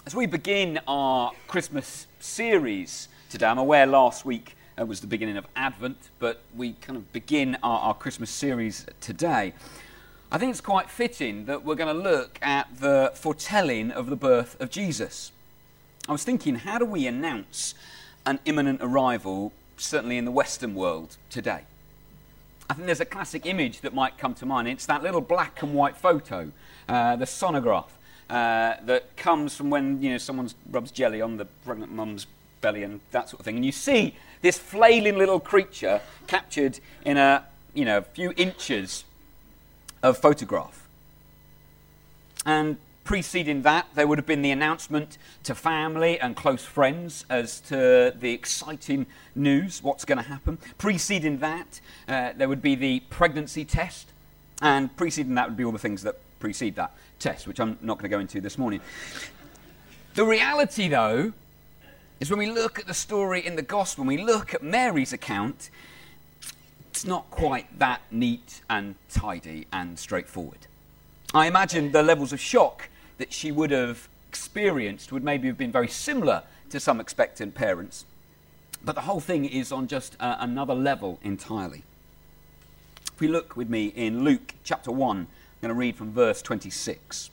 As we begin our Christmas series today, I'm aware last week was the beginning of Advent, but we kind of begin our Christmas series today. I think it's quite fitting that we're going to look at the foretelling of the birth of Jesus. I was thinking, how do we announce an imminent arrival, certainly in the Western world today? I think there's a classic image that might come to mind. It's that little black and white photo, the sonograph, that comes from when someone rubs jelly on the pregnant mum's belly and that sort of thing, and you see this flailing little creature captured in a few inches of photograph. And preceding that, there would have been the announcement to family and close friends as to the exciting news, what's going to happen. Preceding that, there would be the pregnancy test, and preceding that would be all the things that precede that test, which I'm not going to go into this morning. The reality, though, is when we look at the story in the Gospel, when we look at Mary's account, it's not quite that neat and tidy and straightforward. I imagine the levels of shock that she would have experienced would maybe have been very similar to some expectant parents. But the whole thing is on just another level entirely. If we look with me in Luke chapter 1, I'm going to read from verse 26.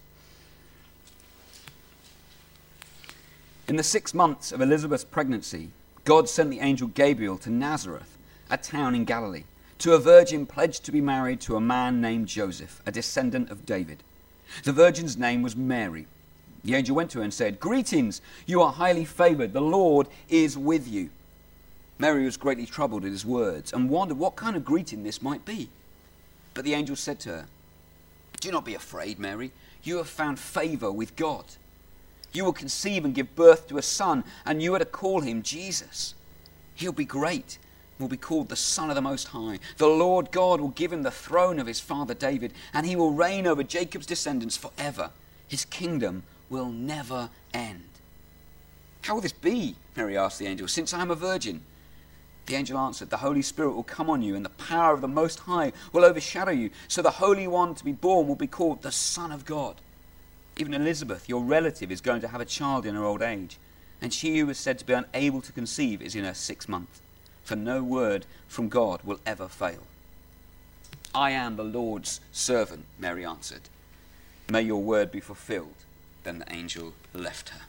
In the 6 months of Elizabeth's pregnancy, God sent the angel Gabriel to Nazareth, a town in Galilee, to a virgin pledged to be married to a man named Joseph, a descendant of David. The virgin's name was Mary. The angel went to her and said, "Greetings, you are highly favored, the Lord is with you." Mary was greatly troubled at his words and wondered what kind of greeting this might be. But the angel said to her, "Do not be afraid, Mary. You have found favor with God. You will conceive and give birth to a son, and you are to call him Jesus. He'll be great, will be called the Son of the Most High. The Lord God will give him the throne of his father David, and he will reign over Jacob's descendants forever. His kingdom will never end." "How will this be?" Mary asked the angel, "since I am a virgin?" The angel answered, "The Holy Spirit will come on you, and the power of the Most High will overshadow you. So the Holy One to be born will be called the Son of God. Even Elizabeth, your relative, is going to have a child in her old age, and she who was said to be unable to conceive is in her 6th month. For no word from God will ever fail." "I am the Lord's servant," Mary answered. "May your word be fulfilled." Then the angel left her.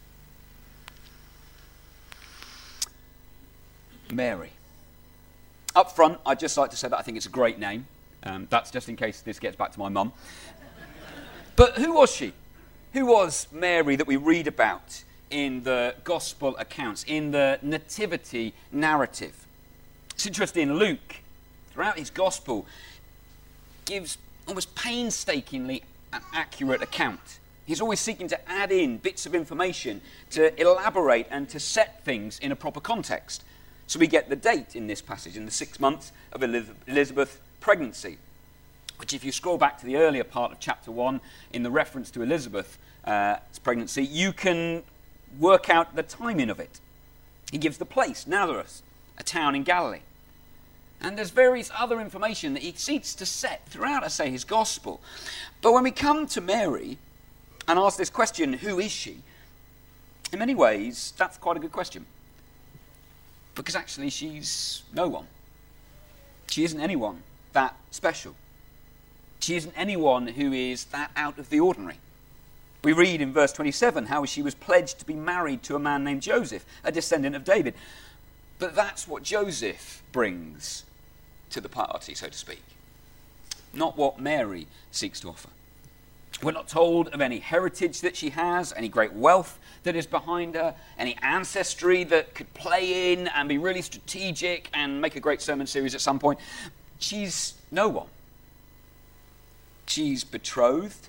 Mary. Up front, I'd just like to say that I think it's a great name. That's just in case this gets back to my mum. But who was she? Who was Mary that we read about in the gospel accounts, in the nativity narrative? It's interesting, Luke, throughout his gospel, gives almost painstakingly an accurate account. He's always seeking to add in bits of information to elaborate and to set things in a proper context. So we get the date in this passage, in the 6 months of Elizabeth's pregnancy, which if you scroll back to the earlier part of chapter 1, in the reference to Elizabeth's pregnancy, you can work out the timing of it. He gives the place, Nazareth, a town in Galilee. And there's various other information that he seeks to set throughout, I say, his gospel. But when we come to Mary and ask this question, who is she? In many ways, that's quite a good question. Because actually she's no one. She isn't anyone that special. She isn't anyone who is that out of the ordinary. We read in verse 27 how she was pledged to be married to a man named Joseph, a descendant of David. But that's what Joseph brings to the party, so to speak. Not what Mary seeks to offer. We're not told of any heritage that she has, any great wealth that is behind her, any ancestry that could play in and be really strategic and make a great sermon series at some point. She's no one. She's betrothed,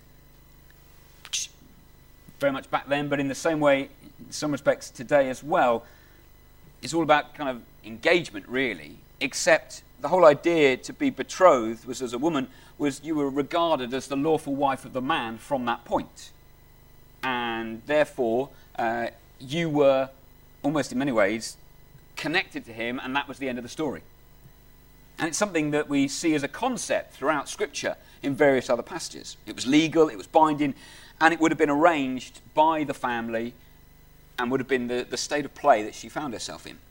very much back then, but in the same way, in some respects today as well, it's all about kind of engagement, really, except the whole idea to be betrothed was, as a woman, was you were regarded as the lawful wife of the man from that point. And therefore, you were, almost in many ways, connected to him, and that was the end of the story. And it's something that we see as a concept throughout Scripture in various other passages. It was legal, it was binding, and it would have been arranged by the family and would have been the state of play that she found herself in.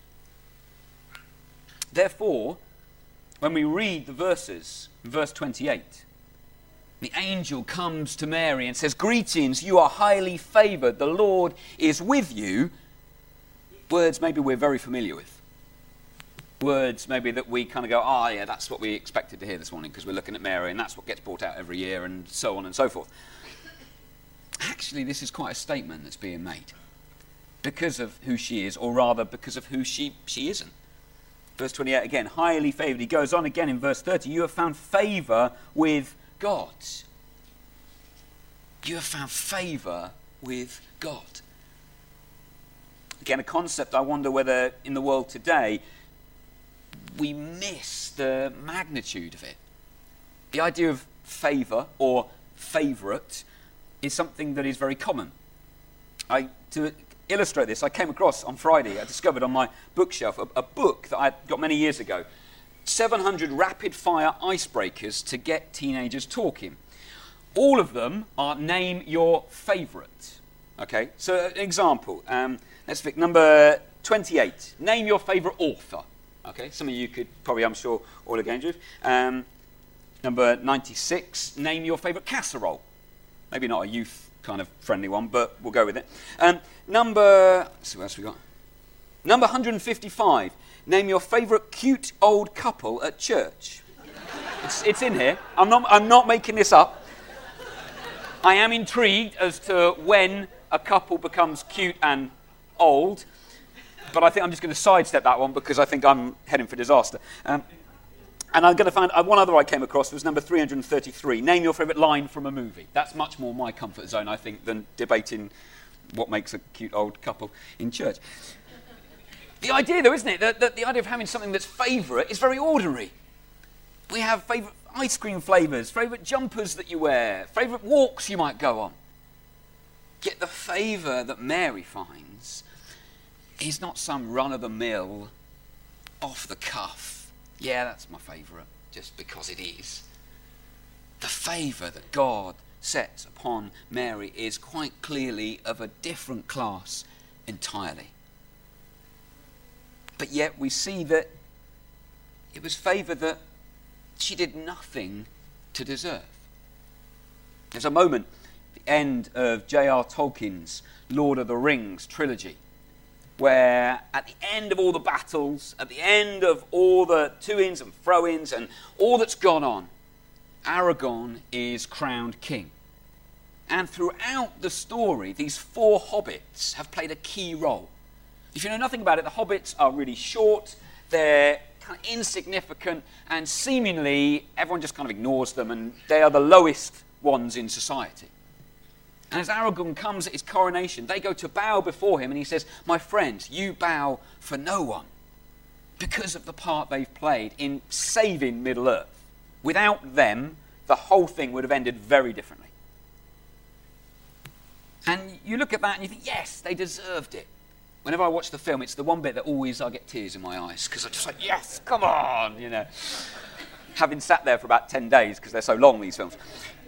Therefore, when we read the verses, verse 28, the angel comes to Mary and says, "Greetings, you are highly favored, the Lord is with you." Words maybe we're very familiar with. Words maybe that we kind of go, "Ah, yeah, that's what we expected to hear this morning because we're looking at Mary and that's what gets brought out every year," and so on and so forth. Actually, this is quite a statement that's being made because of who she is, or rather because of who she isn't. Verse 28 again, highly favored. He goes on again in verse 30, "You have found favor with God." You have found favor with God. Again, a concept I wonder whether in the world today we miss the magnitude of it. The idea of favor or favorite is something that is very common. To illustrate this, I came across on Friday, I discovered on my bookshelf a book that I got many years ago, 700 rapid-fire icebreakers to get teenagers talking. All of them are name your favourite. Okay, so an example, let's pick number 28, name your favourite author. Okay, some of you could probably, I'm sure, all against you. Number 96, name your favourite casserole. Maybe not a youth kind of friendly one, but we'll go with it. Let's see what else we got. Number 155, name your favourite cute old couple at church. It's in here. I'm not making this up. I am intrigued as to when a couple becomes cute and old, but I think I'm just going to sidestep that one because I think I'm heading for disaster. And I'm going to find one other I came across was number 333. Name your favourite line from a movie. That's much more my comfort zone, I think, than debating what makes a cute old couple in church. The idea, though, isn't it, that the idea of having something that's favourite is very ordinary. We have favourite ice cream flavours, favourite jumpers that you wear, favourite walks you might go on. Yet the favour that Mary finds is not some run-of-the-mill, off-the-cuff, yeah, that's my favourite, just because it is. The favour that God sets upon Mary is quite clearly of a different class entirely. But yet we see that it was favour that she did nothing to deserve. There's a moment at the end of J.R. Tolkien's Lord of the Rings trilogy where at the end of all the battles, at the end of all the to-ins and fro-ins and all that's gone on, Aragorn is crowned king. And throughout the story, these 4 hobbits have played a key role. If you know nothing about it, the hobbits are really short, they're kind of insignificant, and seemingly everyone just kind of ignores them, and they are the lowest ones in society. And as Aragorn comes at his coronation, they go to bow before him, and he says, "My friends, you bow for no one," because of the part they've played in saving Middle-earth. Without them, the whole thing would have ended very differently. And you look at that and you think, yes, they deserved it. Whenever I watch the film, it's the one bit that always I get tears in my eyes, because I'm just like, yes, come on, you know. Having sat there for about 10 days, because they're so long, these films.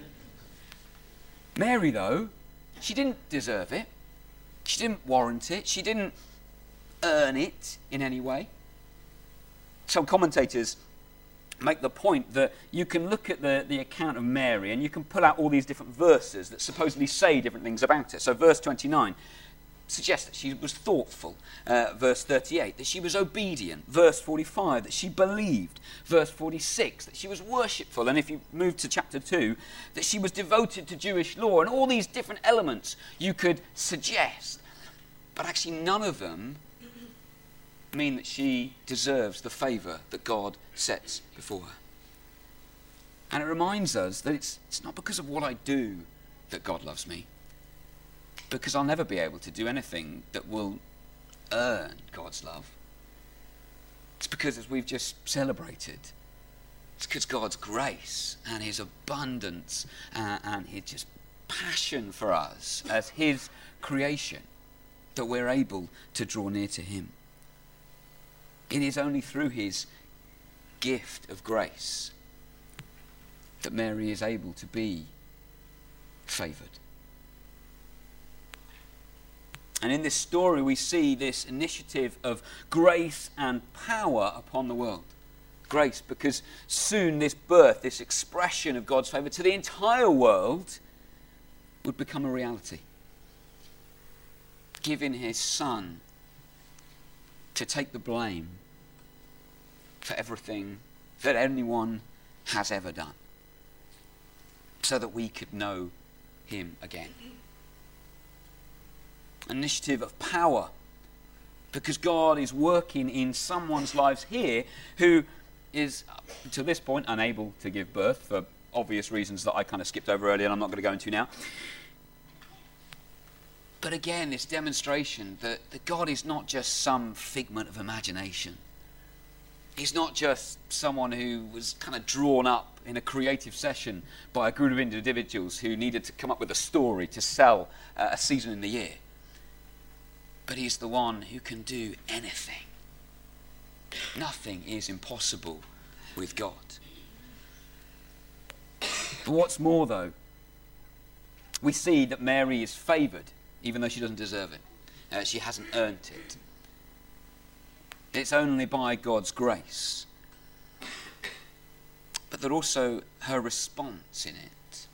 Mary, though, she didn't deserve it. She didn't warrant it. She didn't earn it in any way. Some commentators make the point that you can look at the account of Mary and you can pull out all these different verses that supposedly say different things about her. So verse 29 suggests that she was thoughtful. Verse 38, that she was obedient. Verse 45, that she believed. Verse 46, that she was worshipful. And if you move to chapter 2, that she was devoted to Jewish law. And all these different elements you could suggest. But actually none of them mean that she deserves the favour that God sets before her. And it reminds us that it's not because of what I do that God loves me, because I'll never be able to do anything that will earn God's love. It's because, as we've just celebrated, it's because God's grace and his abundance and his just passion for us as his creation that we're able to draw near to him. It is only through his gift of grace that Mary is able to be favoured. And in this story, we see this initiative of grace and power upon the world. Grace, because soon this birth, this expression of God's favour to the entire world would become a reality. Giving his Son to take the blame for everything that anyone has ever done, so that we could know him again. Initiative of power, because God is working in someone's lives here who is, up to this point, unable to give birth for obvious reasons that I kind of skipped over earlier and I'm not going to go into now. But again, this demonstration that God is not just some figment of imagination. He's not just someone who was kind of drawn up in a creative session by a group of individuals who needed to come up with a story to sell a season in the year. But he's the one who can do anything. Nothing is impossible with God. But what's more, though, we see that Mary is favoured, even though she doesn't deserve it. She hasn't earned it. It's only by God's grace. But that also her response in it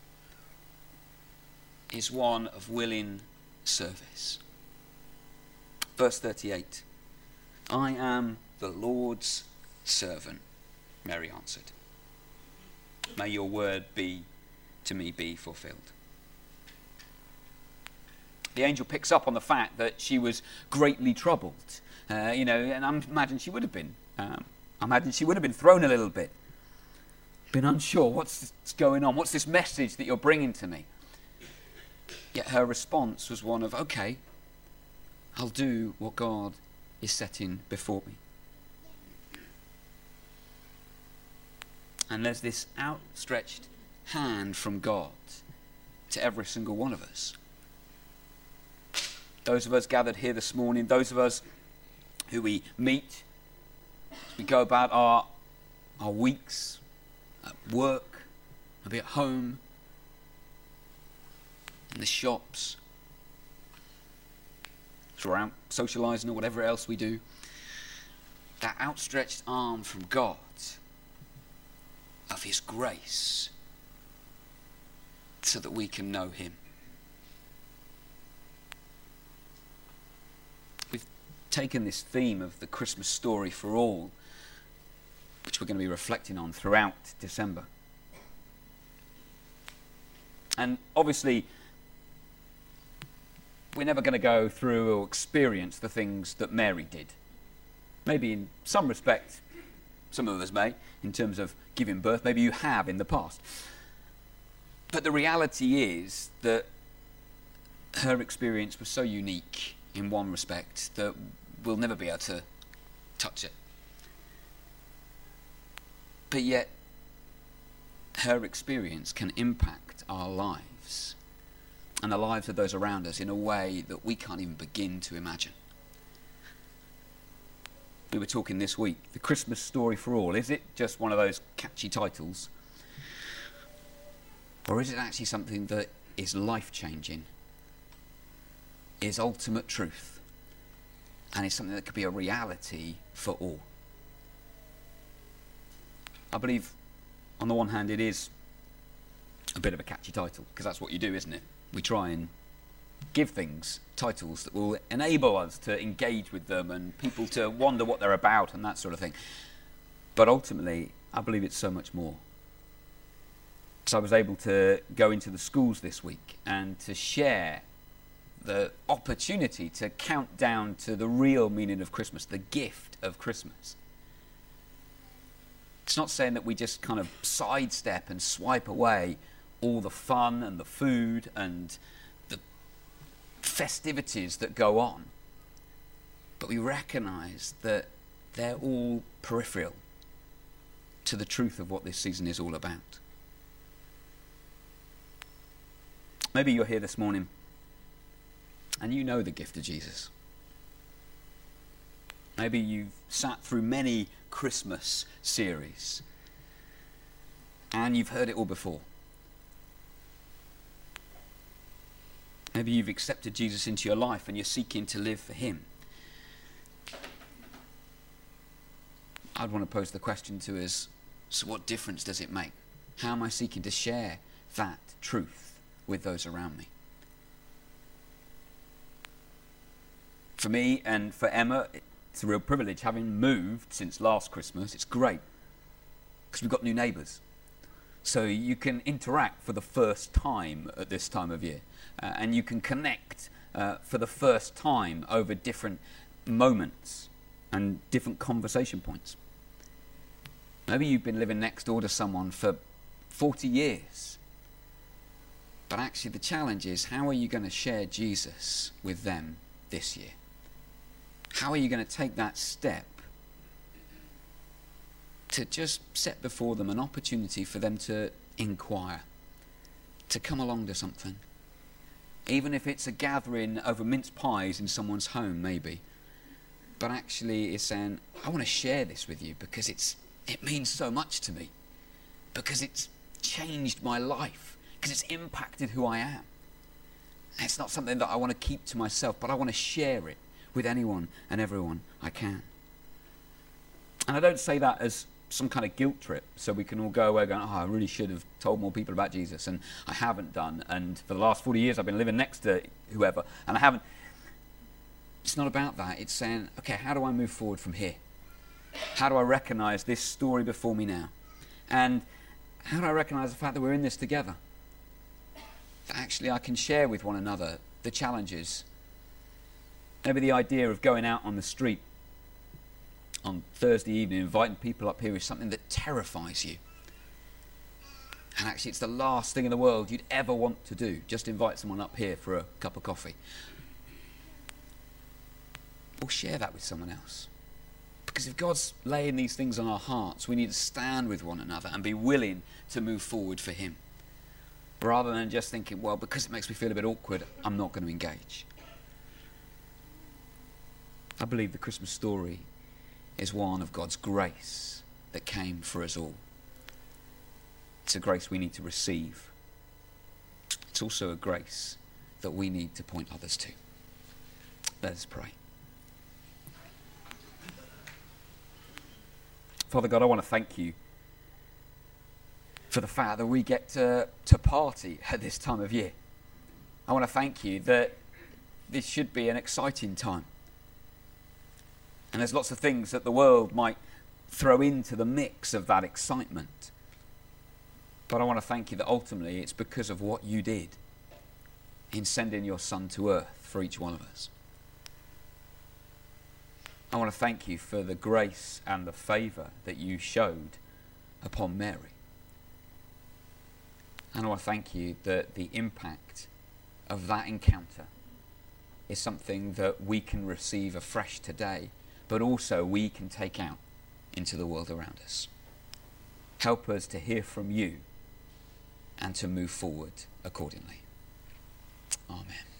is one of willing service. Verse 38, I am the Lord's servant, Mary answered. May your word be to me be fulfilled. The angel picks up on the fact that she was greatly troubled, and I imagine she would have been. I imagine she would have been thrown a little bit, been unsure, what's going on? What's this message that you're bringing to me? Yet her response was one of, okay, I'll do what God is setting before me. And there's this outstretched hand from God to every single one of us. Those of us gathered here this morning, those of us who we meet, as we go about our weeks, at work, maybe at home, in the shops, around socialising or whatever else we do, that outstretched arm from God of his grace so that we can know him. We've taken this theme of the Christmas story for all, which we're going to be reflecting on throughout December. And obviously, we're never going to go through or experience the things that Mary did. Maybe in some respect, some of us may, in terms of giving birth. Maybe you have in the past. But the reality is that her experience was so unique in one respect that we'll never be able to touch it. But yet, her experience can impact our lives and the lives of those around us in a way that we can't even begin to imagine. We were talking this week, The Christmas Story for All. Is it just one of those catchy titles? Or is it actually something that is life-changing, is ultimate truth, and is something that could be a reality for all? I believe, on the one hand, it is a bit of a catchy title, because that's what you do, isn't it? We try and give things titles that will enable us to engage with them and people to wonder what they're about and that sort of thing. But ultimately, I believe it's so much more. So I was able to go into the schools this week and to share the opportunity to count down to the real meaning of Christmas, the gift of Christmas. It's not saying that we just kind of sidestep and swipe away all the fun and the food and the festivities that go on. But we recognise that they're all peripheral to the truth of what this season is all about. Maybe you're here this morning and you know the gift of Jesus. Maybe you've sat through many Christmas series and you've heard it all before. Maybe you've accepted Jesus into your life and you're seeking to live for him. I'd want to pose the question to us, so what difference does it make? How am I seeking to share that truth with those around me? For me and for Emma, it's a real privilege. Having moved since last Christmas, it's great because we've got new neighbours. So you can interact for the first time at this time of year. And you can connect for the first time over different moments and different conversation points. Maybe you've been living next door to someone for 40 years. But actually the challenge is, how are you going to share Jesus with them this year? How are you going to take that step to just set before them an opportunity for them to inquire, to come along to something? Even if it's a gathering over mince pies in someone's home, maybe. But actually it's saying, I want to share this with you because it means so much to me. Because it's changed my life. Because it's impacted who I am. And it's not something that I want to keep to myself, but I want to share it with anyone and everyone I can. And I don't say that as some kind of guilt trip, so we can all go away going, oh, I really should have told more people about Jesus, and I haven't done, and for the last 40 years I've been living next to whoever, and I haven't. It's not about that. It's saying, okay, how do I move forward from here? How do I recognise this story before me now? And how do I recognise the fact that we're in this together? That actually I can share with one another the challenges. Maybe the idea of going out on the street on Thursday evening, inviting people up here is something that terrifies you. And actually it's the last thing in the world you'd ever want to do. Just invite someone up here for a cup of coffee. Or share that with someone else. Because if God's laying these things on our hearts, we need to stand with one another and be willing to move forward for him. Rather than just thinking, well, because it makes me feel a bit awkward, I'm not going to engage. I believe the Christmas story is one of God's grace that came for us all. It's a grace we need to receive. It's also a grace that we need to point others to. Let us pray. Father God, I want to thank you for the fact that we get to party at this time of year. I want to thank you that this should be an exciting time. And there's lots of things that the world might throw into the mix of that excitement. But I want to thank you that ultimately it's because of what you did in sending your Son to earth for each one of us. I want to thank you for the grace and the favour that you showed upon Mary. And I want to thank you that the impact of that encounter is something that we can receive afresh today, but also we can take out into the world around us. Help us to hear from you and to move forward accordingly. Amen.